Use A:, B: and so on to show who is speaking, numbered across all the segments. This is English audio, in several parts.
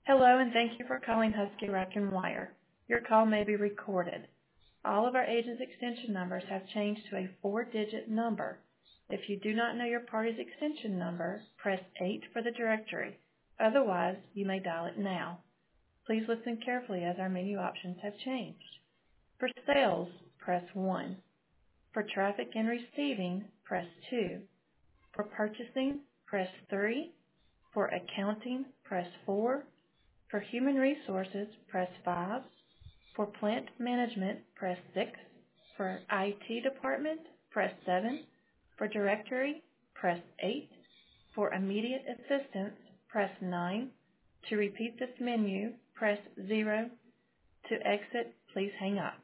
A: Hello, and thank you for calling Husky Rock and Wire. Your call may be recorded. All of our agents' extension numbers have changed to a 4-digit number. If you do not know your party's extension number, press 8 for the directory. Otherwise, you may dial it now. Please listen carefully as our menu options have changed. For sales, press 1. For traffic and receiving, press 2. For purchasing, press 3. For accounting, press 4. For human resources, press 5. For plant management, press 6. For IT department, press 7. For directory, press 8. For immediate assistance, press 9. To repeat this menu, press 0. To exit, please hang up.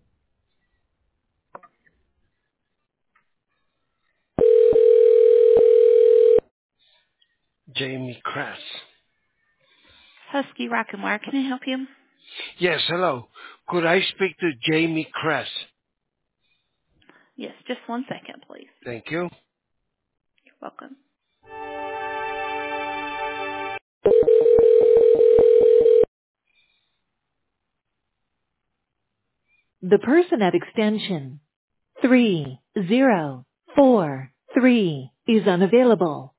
B: Jamie Kress.
C: Husky Rock and Wire, can I help you?
B: Yes, hello. Could I speak to Jamie Kress?
C: Yes, just 1 second, please.
B: Thank you.
C: You're welcome.
D: The person at extension 3043 is unavailable.